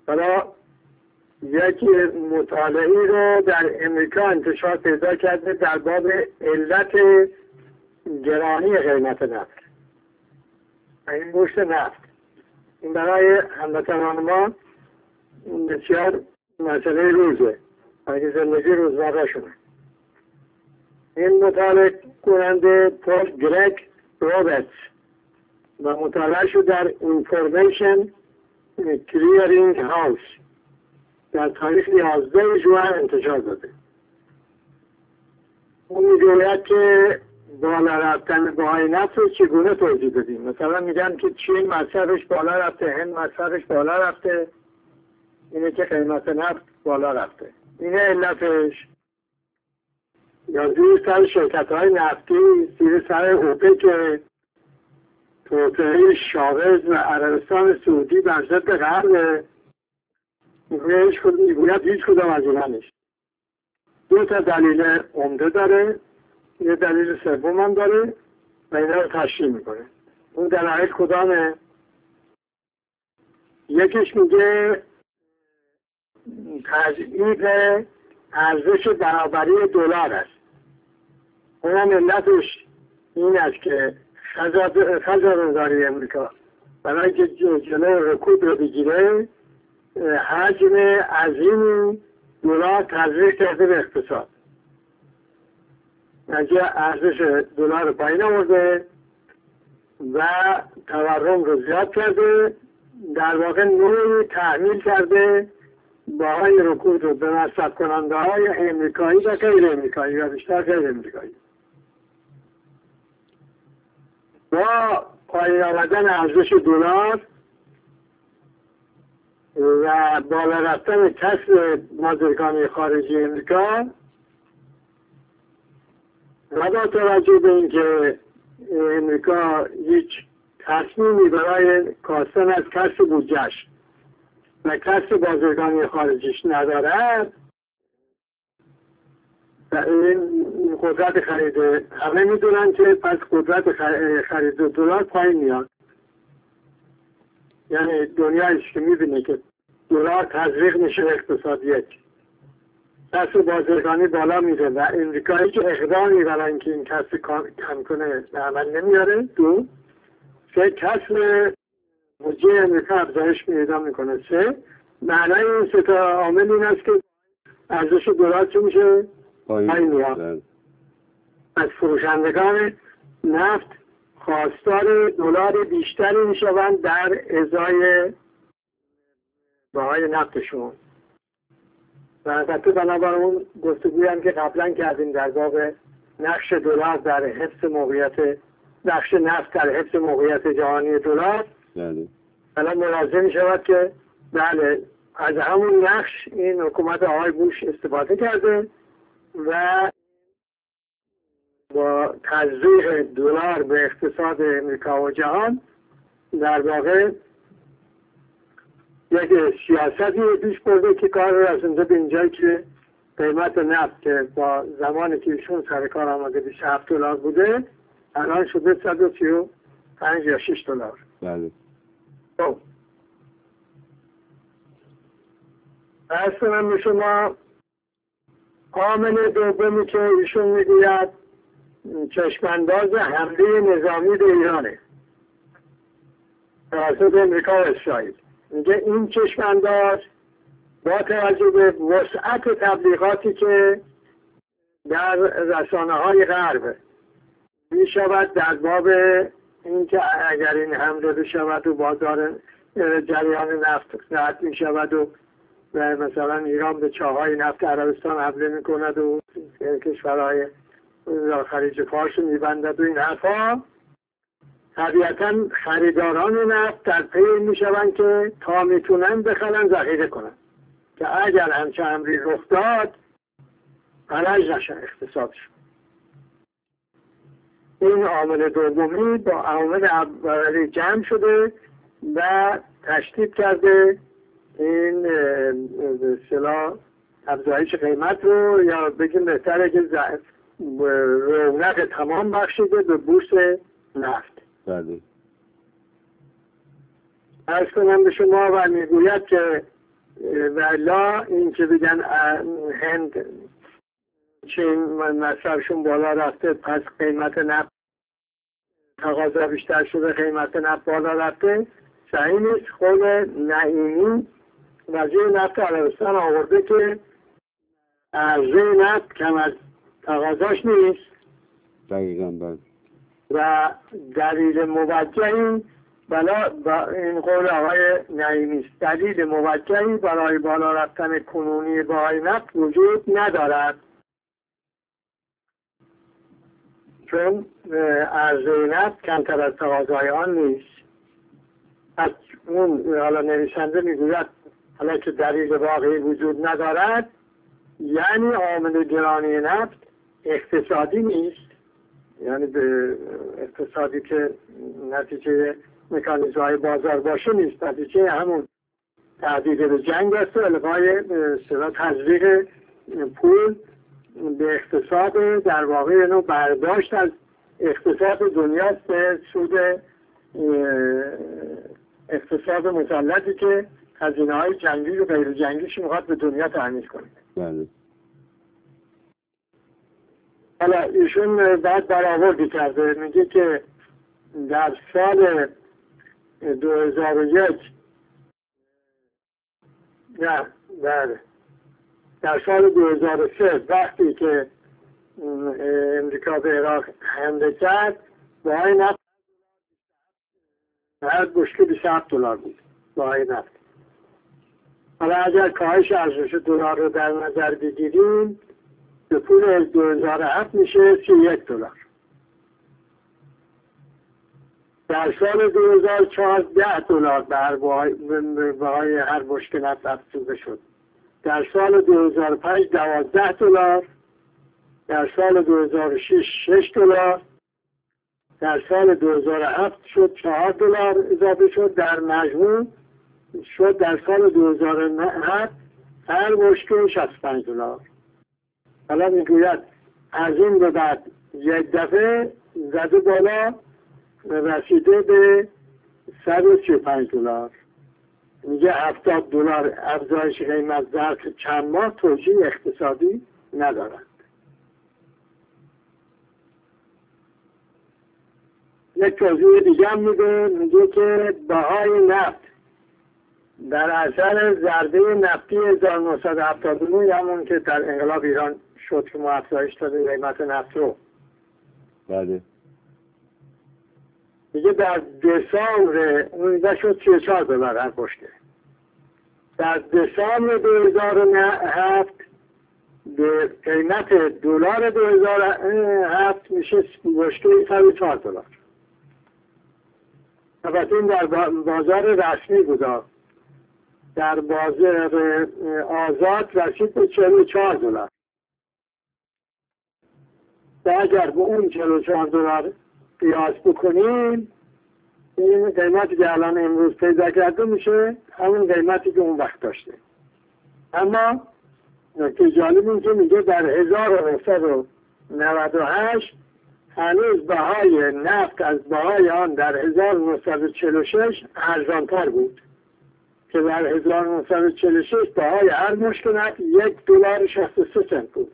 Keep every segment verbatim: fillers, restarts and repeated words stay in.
حالا یکی مطالعی رو در امریکا انتشار پیدا کرده در باب علت گرانی قیمت نفت، این بورس نفت. این برای هموطنان ما بسیار مسئله روزه، برای زندگی روزمره شونه. این مطالعه کننده پول گرگ روبرتس و مطالعه شد در اینفورمیشن کلیرینگ هاوس در تاریخ یازده ژوئن انتشار داده. اون میگوید که بالا رفتن بهای نفت رو چگونه توضیح بدیم. مثلا میگن که چین مصرفش بالا رفته، هند مصرفش بالا رفته، اینه که قیمت نفت بالا رفته. اینه علتش. یا زیر سر شرکت های نفتی، زیر سر اوپک، توطئه شاوز و عربستان سعودی بر ضد غرب، میگوید هیچ کدام از اینا نیست. دو تا دلیل عمده داره، یه دلیل سوم هم داره و اینا رو تشریح میکنه. اون دلایل کدامه؟ یکیش میگه تضعیف ارزش برابری دلار است. اونم علتش این است که خزانه‌داری امریکا برای که جلوی رکود رو بگیره حجم عظیمی دلار تزریق کرده به اقتصاد. نتیجه ارزش دلار رو پایین آورده و تورم رو زیاد کرده، در واقع نوعی تحمیل کرده باهای رکود رو به مصرف کننده های امریکایی و غیر امریکایی و بیشتر غیر امریکایی. با پایین آمدن ارزش دلار و بالا رفتن کسب بازرگانی خارجی امریکا و با توجه به اینکه امریکا هیچ تصمیمی برای کاستن از کسب بودجه‌اش و کسب بازرگانی خارجیش ندارد و این قدرت خریده همه میدونن که پس قدرت خرید دلار پایین میاد. یعنی دنیایش که میبینه که دلار تزریق میشه اقتصاد، یک کسب بازرگانی بالا میره و امریکایی که اقدامی برای اینکه این کسب کم کنه به عمل نمیاره، دو سه کسب بودجه امریکا افزایش پیدا میکنه، سه معنای این سه تا عامل این است که ارزش دلار چه میشه؟ پایین میاد. از فروشندگان نفت خواستار دلار بیشتری میشوند در ازای بهای نفتشون. و البته بنابراین اون گفتگویی هم که قبلا کردیم در باب نقش دلار در حفظ موقعیت نقش نفت در حفظ موقعیت جهانی دلار، الان ملاحظه می شود که بله از همون نقش این حکومت آقای بوش استفاده کرده و با تزریق دلار به اقتصاد امریکا و جهان در واقع یک سیاستی پیش برده که کار رو رسونده به اینجایی که قیمت نفت که با زمانی که ایشون سر کار آمده بیست و هفت دلار بوده الان شده صد و سی و پنج یا شش دلار. بله. خب عرض کنم به شما عامل دومی که ایشون میگوید چشمانداز حمله نظامی به ایرانه توسط امریکا و اسرائیل. میگه این چشمانداز با توجه به وسعت تبلیغاتی که در رسانه های غرب می شود در باب اینکه اگر این حمله بشود و بازار جریان نفت قطع می شود و و مثلا ایران به چاهای نفت عربستان حمله می کند و کشورهای خلیج فارس می بندد و این حرفا، طبیعتا خریداران نفت در پی می شوند که تا میتونن بخرن ذخیره کنن که اگر همچه امری رخ داد فلج نشه اقتصادشون. این عامل دومی با عامل اولی جمع شده و تشدید کرده این اصطلاح افزایش قیمت رو، یا بگیم بهتره که رونق تمام بخشیده به بورس نفت. بله. عرض کنم به شما و میگوید که ولا این که بگن هند چین مصرفشون بالا رفته پس قیمت نفت تقاضا بیشتر شده قیمت نفت بالا رفته، صحیح نیست. خود نعیمی وزیر نفت عربستان آورده که عرضه نفت کم از تقاضاش نیست. دقیقاً بله. و دلیل موجهی بلا با این قول آقای نعیمی است، دلیل موجهی برای بالا رفتن کنونی بهای نفت وجود ندارد، چون عرضه نفت کمتر از تقاضای آن نیست. از اون حالا نویسنده میگوید حالا که دلیل واقعی وجود ندارد، یعنی عامل گرانی نفت اقتصادی نیست، یعنی به اقتصادی که نتیجه مکانیزم های بازار باشه نیست، نتیجه همون تهدید به جنگ است و الغای سرا تزریق پول به اقتصاد، در واقع نوع برداشت از اقتصاد دنیاست به سود اقتصاد مسلطی که هزینه های جنگی و غیر جنگیش میخواد به دنیا تأمین کنه. بله. حالا ایشون بعد برآوردی کرده، میگه که در سال دو هزار و یک نه بله در سال دو هزار و سه وقتی که امریکا به عراق حمله کرد بهای نفت هر بشکه بیست و هفت دلار بود بهای نفت. حالا اگر کاهش ارزش دلار رو در نظر بگیریم به پول دو هزار و هفت میشه سی و یک دلار. در سال دو هزار و چهار ده دلار به بهای هر بشکه نفت افزوده شد. در سال دو هزار و پنج دوازده دلار، در سال دو هزار و شش شش دلار، در سال دو هزار و هفت شد چهار دلار اضافه شد، در مجموع شد در سال دو هزار و هفت هر بشکه شصت و پنج دلار. حالا میگوید از این به بعد یک دفعه زده بالا رسیده به صد و سی و پنج دلار. میگه هفتاد دلار افزایش قیمت در چند ماه توجیه اقتصادی ندارد. یک توضیح دیگه هم میده، میگه که بهای نفت در اثر ضربه نفتی هزار و نهصد و هفتاد و نه همون که در انقلاب ایران شد که ما افزایش داده قیمت نفت رو. بله. میگه در دسامبر اون شد سی و چهار دلار هر بشکه. در دسامبر دو هزار و هفت به قیمت دلار دو هزار و هفت میشه بشکه صد و چهار دلار. البته این در بازار رسمی بوده، در بازار آزاد رسید به چهل و چهار دلار. و اگر به اون چهل و چهار دلار قیاس بکنیم این قیمتی که الان امروز پیدا کرده میشه همون قیمتی که اون وقت داشته. اما نکته جالب این که میگه در هزار و نهصد و نود و هشت هنوز بهای نفت از بهای آن در هزار و نهصد و چهل و شش ارزانتر بود که در هزار و نهصد و چهل و شش بهای هر بشکه نفت یک دلار شصت و سه سنت بود.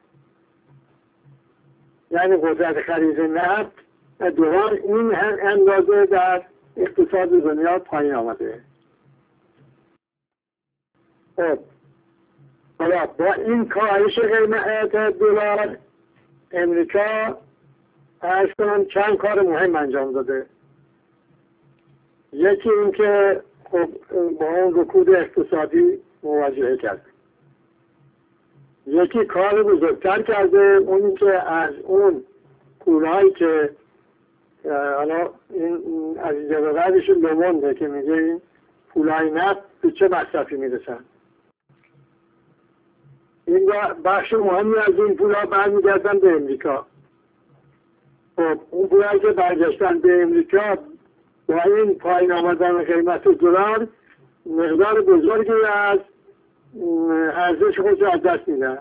یعنی قدرت خرید نفت دلار این اندازه در اقتصاد دنیا پایین آمده. خب حالا با این کاهش قیمت دلار امریکا عرض کنم چند کار مهم انجام داده. یکی این که خب با اون رکود اقتصادی مواجهه کرده. یکی کار بزرگتر کرده، اونی که از اون پولهایی که حالا این عزیزه به بعدش لومونده که میگه این پولهای نفت به چه مصرفی میرسن. این بخش مهمی از این پولها برمیگردن به امریکا. خب اون پولهایی که برگشتن به امریکا با این پایین آمدن قیمت دلار مقدار بزرگی از ارزش خود از دست میدن.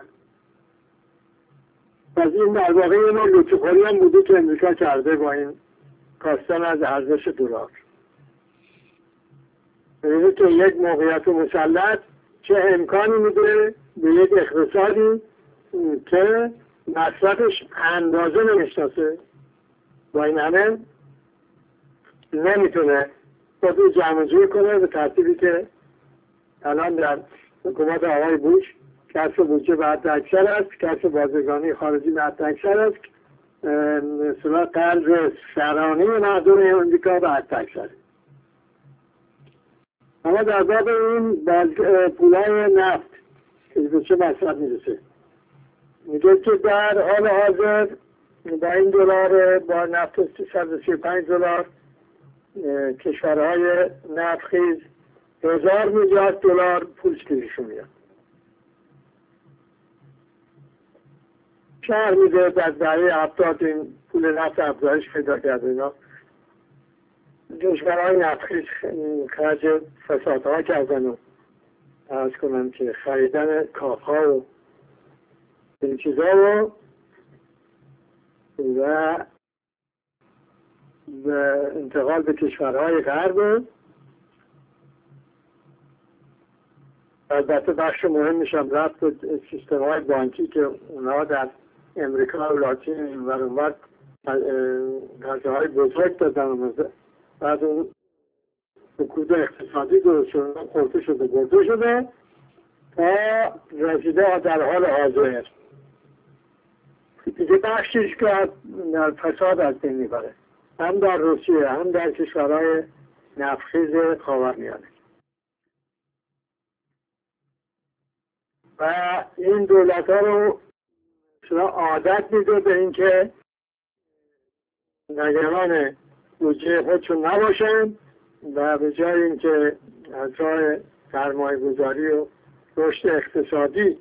پس این در واقع این لطف‌خوری هم بوده که امریکا کرده با این کاستن از ارزش دلار. ببینید که یک موقعیت مسلط چه امکانی میده به یک اقتصادی که مصرفش اندازه نمیشناسه، با این همه نمیتونه خودش جمع جور کنه به ترتیبی که الان در حکومت آقای بوش کسب بودجه به حد اکثر است، کسب بازرگانی خارجی به حد اکثر است، مثلا قرض سرانه مردم امریکا به حد اکثر. اما در باب این پولای نفت که به چه مصرف میرسه، میگه که در حال حاضر با این دلار با نفت سیصد و سی و پنج دلار کشورهای نفتخیز هزار میلیارد دلار پول گیرشون میاد. شهر میده در دهه هفتاد این پول نفت افزایش پیدا کرده. اینا کشورهای نفتخیز خرج فسادها کردن و عرض کنم که خریدن کاخها و این چیزا رو و و انتقال به کشورهای غرب. البته بخش مهمش هم رفت به سیستم های بانکی که اونها در امریکا و لاتین و اونور غزه های بزرگ دادن. بعد اون رکود اقتصادی درست شده، خورده شده، برده شده تا رسیده در حال حاضر دیگه بخشیش که در فساد از بین میبره، هم در روسیه هم در کشورهای نفتخیز خاورمیانه. و این دولت ها رو عادت میده به اینکه نگران بودجه خودشون نباشن و به جای اینکه از راه سرمایه گذاری و رشد اقتصادی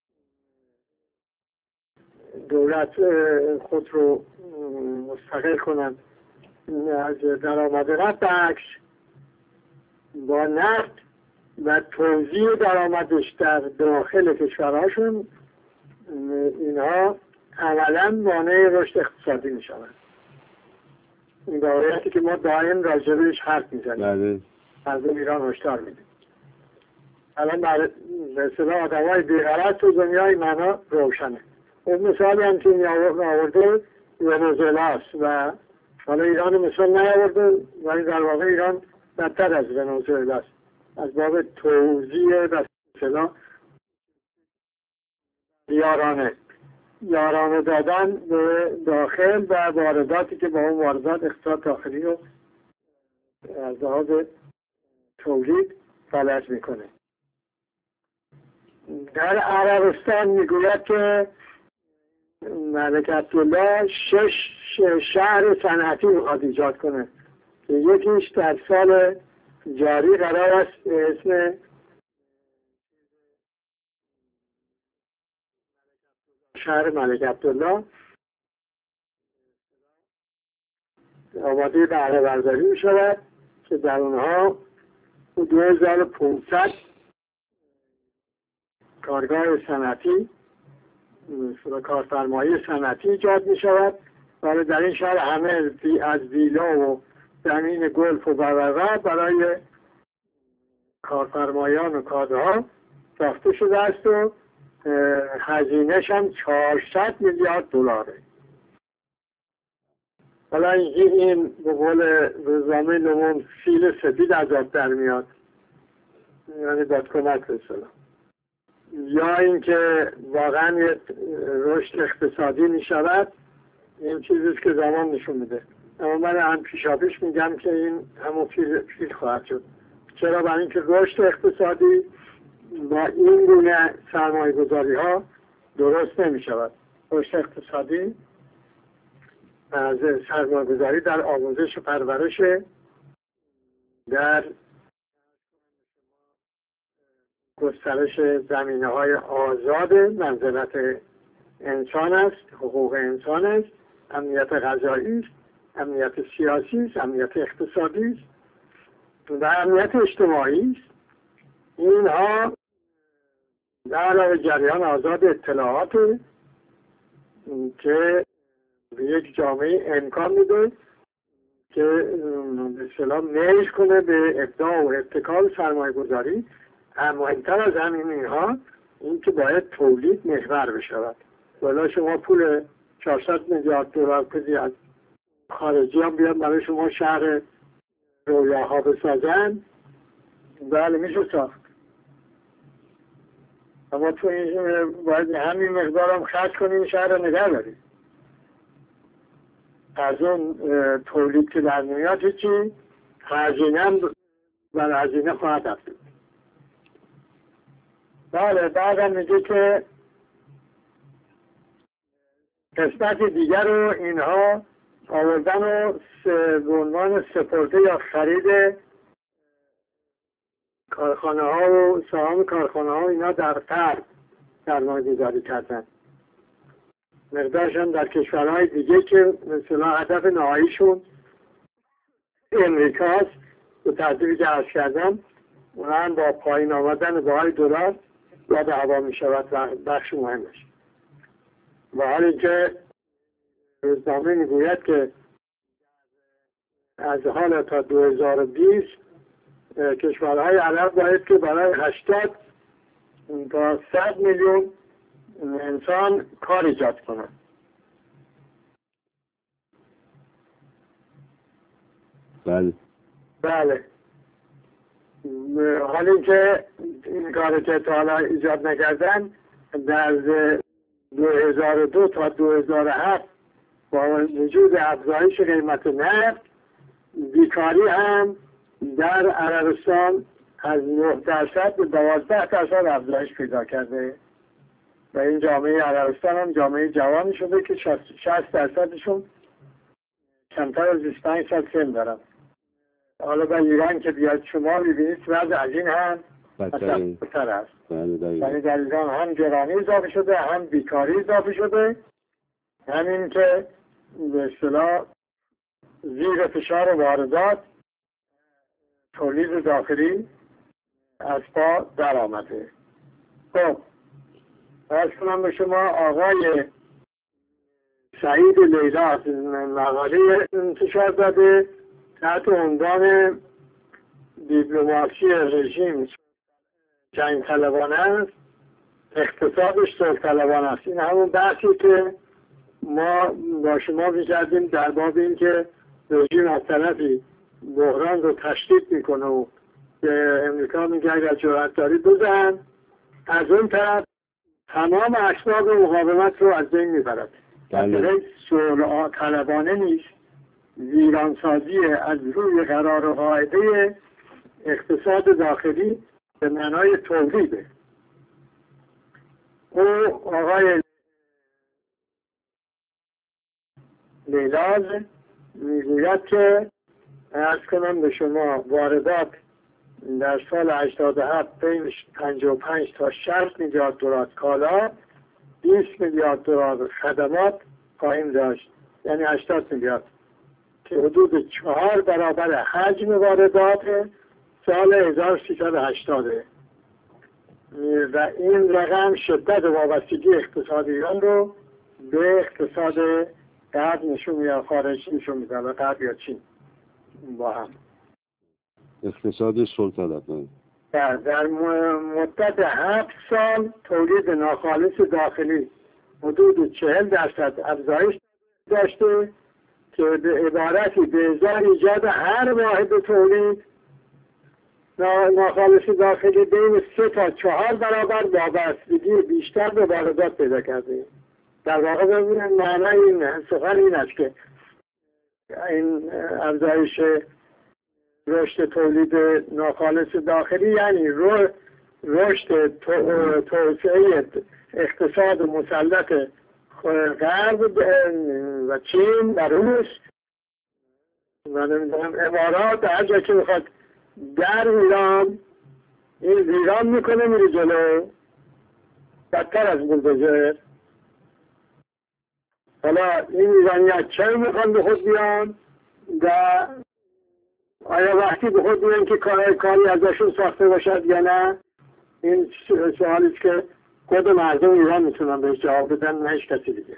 دولت خود رو مستقل کنن از درآمد نفت، عکس با نفت و توزیع درآمدش در داخل کشورهاشون اینها عملا مانع رشد اقتصادی می شوند. این واقعیتی که ما دائم راجبش حرف میزنیم، از ایران هشدار میدیم. الان به اصطلاح آدمای بی‌غرض تو دنیای معنا روشنه. اون مثالی هم که آورده ونزوئلا است و حالا ایران مثال نیاورده ولی در واقع ایران بدتر از ونزوئلا است از باب توزیع و اصطلاح یارانه یارانه دادن به داخل و وارداتی که با اون واردات اقتصاد داخلی رو از لحاظ تولید فلج میکنه. در عربستان میگوید که ملک عبدالله شش شهر صنعتی میخواد ایجاد کنه که یکیش در سال جاری قرار است اسم شهر ملک عبدالله آماده بهره برداری می شود که در اونها دو هزار و پانصد کارگاه صنعتی و کارفرمایی صنعتی ایجاد می شود ولی در این شهر همه از ویلا و زمین گلف و برابر برای کارفرمایان و کادرها ساخته شده است و هزینه‌ش هم چهارصد میلیارد دلاره. حالا این به قول روزنامه لوموند فیل سفید از آب در میاد، یعنی بادکنک به اصطلاح. یا اینکه واقعا یک رشد اقتصادی می شود، این چیزیست که زمان نشون میده. اما من هم پیشاپیش میگم که این همون فیل, فیل خواهد شد. چرا؟ برای اینکه رشد اقتصادی با این گونه سرمایه گذاری ها درست نمی شود. رشد اقتصادی از سرمایه گذاری در آموزش و پرورش، در گسترش زمینه های آزاد منزلت انسان است، حقوق انسان است، امنیت غذایی است، امنیت سیاسی است، امنیت اقتصادی است و امنیت اجتماعی است. اینها در علاوه جریان آزاد اطلاعات که به یک جامعه امکان میده که به اصطلاح میل کنه به ابداع و ابتکار سرمایه گذاری مهمتر از همین اینها این که باید تولید محور بشود. ولی شما پول چهارصد میلیارد دلار بدی از خارجی هم بیاد برای شما شهر رویاها بسازن، بله میشه ساخت. اما تو این باید همین مقدار هم خرج کنی این شهر رو نگه داری. از اون تولید که در میاد چی؟ هزینه هم بر هزینه خواهد افزود. بله بعدم میگه که قسمت دیگر رو اینها آوردن و به عنوان سپرده یا خرید کارخانه ها و سهام کارخانه ها اینا در فرد سرمایه‌گذاری کردن. مقدارش هم در کشورهای دیگه که مثلا هدف نهاییشون امریکاست به ترتیبی که عرض کردم، اون هم با پایین آمدن بهای دلار یاد هوا می شود و بخش مهمش. و حال اینکه روزنامه میگوید که از حال تا دو هزار و بیست کشورهای عرب باید که برای هشتاد تا صد میلیون انسان کار ایجاد کنند. بله بله. حالا اینکه این کاری که تا حالا ایجاد نکردن در دو هزار و دو تا دو هزار و هفت با وجود افزایش قیمت نفت بیکاری هم در عربستان از نه درصد به دوازده درصد افزایش پیدا کرده و این جامعه عربستان هم جامعه جوانی شده که شصت درصدشون کمتر از بیست و پنج سال سن دارن. حالا به ایران که بیاد شما ببینید وضع از این هم بدتر است. یعنی در ایران هم گرانی اضافه شده، هم بیکاری اضافه شده، همین که به اصطلاح زیر فشار واردات تولید داخلی از پا در آمده. خب عرض کنم به شما آقای سعید لیلا از مقاله انتشار داده تحت عنوان دیپلماسی رژیم جنگ طلبانه است، اقتصادش صلح طلبانه است. این همون بحثی که ما با شما می‌کردیم در باب این که رژیم از طرفی بحران رو تشدید میکنه و به امریکا میگه اگر جرأت داری بزن، از اون طرف تمام اسباب مقاومت رو از بین میبرد. بله. صلح طلبانه نیست، ویرانسازی از روی قرار و قاعده اقتصاد داخلی به معنای تولیده. او آقای لیلاز میگوید که عرض کنم به شما واردات در سال هشتاد و هفت بین پنجاه و پنج تا شصت میلیارد دلار کالا، بیست میلیارد دلار خدمات خواهیم داشت، یعنی هشتاد میلیارد که حدود چهار برابر حجم واردات سال هزار و سیصد و هشتاد و این رقم شدت وابستگی اقتصادی ایران رو به اقتصاد غرب نشون میده، خارج نشون میده و غرب یا چین با هم. اقتصاد صلح طلبانه در, در مدت هفت سال تولید ناخالص داخلی حدود چهل درصد افزایش داشته که به عبارتی به ازای ایجاد هر واحد تولید ناخالص داخلی بین سه تا چهار برابر وابستگی بیشتر به واردات پیدا کرده. در واقع ببینید معنی این سخن این است که این افزایش رشد تولید ناخالص داخلی یعنی رشد توسعه اقتصاد مسلط غرب و چین و روس و نمیدونم امارات هر جا که میخواد در ایران این ویران میکنه میره جلو بدتر از بولدوزر. حالا این ایرانی‌ها چه میخوان به خود بیان و آیا وقتی به خود بیان که کاری کاری ازشون ساخته باشد یا نه؟ این سوالیست که خود مردم ایران میتونن بهش جواب بدن، نه هیچ کسی دیگه.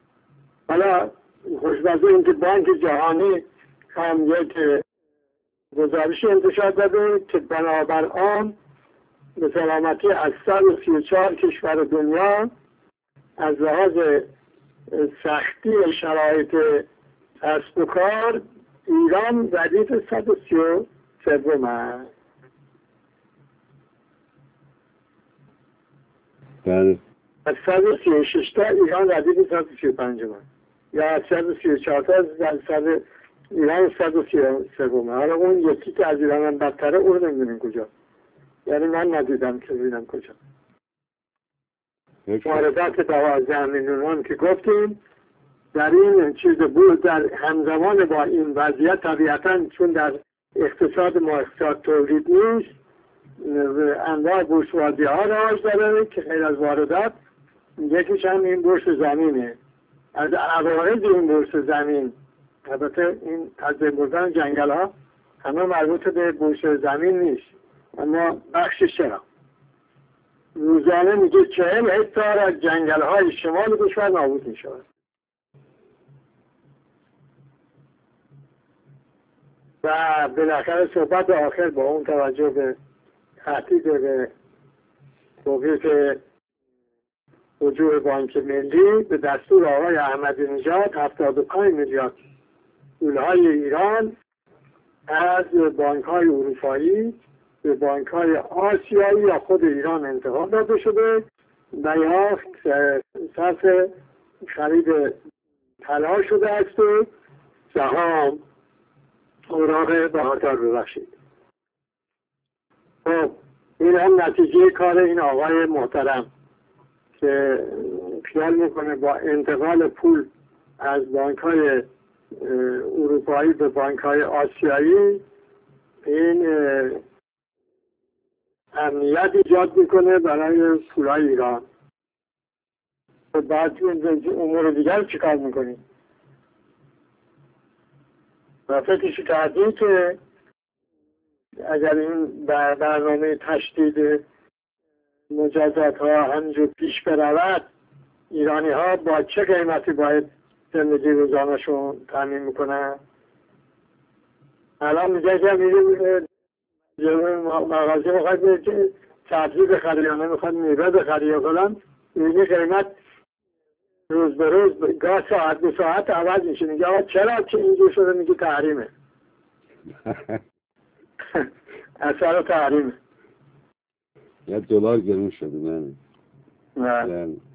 حالا خوشبختی این که بانک جهانی هم یک گزارش انتشار داده که بنابر آن به سلامتی از صد و سی و چهار کشور دنیا از لحاظ سختی شرایط کسب و کار ایران ردیف صد و سی و سوم است. بله. از صد و سی و شش تا ایران ردیف صد و سی و پنج است. یا از صد و سی و چهار تا صد ایران صد و سی و سوم. حالا اون یکی که از ایران هم بدتره اون رو نمیدونیم کجا. یعنی من ندیدم که ببینم کجا. واردات دوازده میلیون که گفتیم در این چیز بود، در همزمان با این وضعیت طبیعتاً چون در اقتصاد ما اقتصاد تولید نیست، انواع بورسوازی ها رواج داره که غیر از واردات یکیش هم این بورس زمینه. از عوارض این بورس زمین، البته این از بردن جنگل ها همه مربوط به بورس زمین نیست، اما بخشش چرا روزانه میگه چهل هکتار از جنگل های شمال کشور نابود می شود و بالاخره صحبت آخر با اون توجه به تهدید به توقیف وجوه بانک ملی به دستور آقای احمدی نژاد هفتاد و پنج میلیارد پولهای ایران از بانک های اروپایی به بانک های آسیایی یا خود ایران انتقال داده شده و یا صرف خرید طلا شده است و سهام اوراق بهادار ببخشید. خب این هم نتیجه کار این آقای محترم که خیال میکنه با انتقال پول از بانک های اروپایی به بانک های آسیایی این امنیت ایجاد میکنه برای پولای ایران. بعد امور دیگر چی کار میکنیم؟ و فکرشو کردیم که اگر این برنامه تشدید مجازات ها همینجور پیش برود ایرانی ها با چه قیمتی باید زندگی روزانه‌شون تامین میکنن؟ الان میگه که میگه مغازه میخواد که سبزی بخری یا نمیخواد میوه بخری یا فلان، میگه قیمت روز به روز گاه ساعت به ساعت عوض میشه. میگه آقا چرا که اینجور شده؟ میگه تحریمه. اثر تحریمه. یه دلار گرون شده. نه نه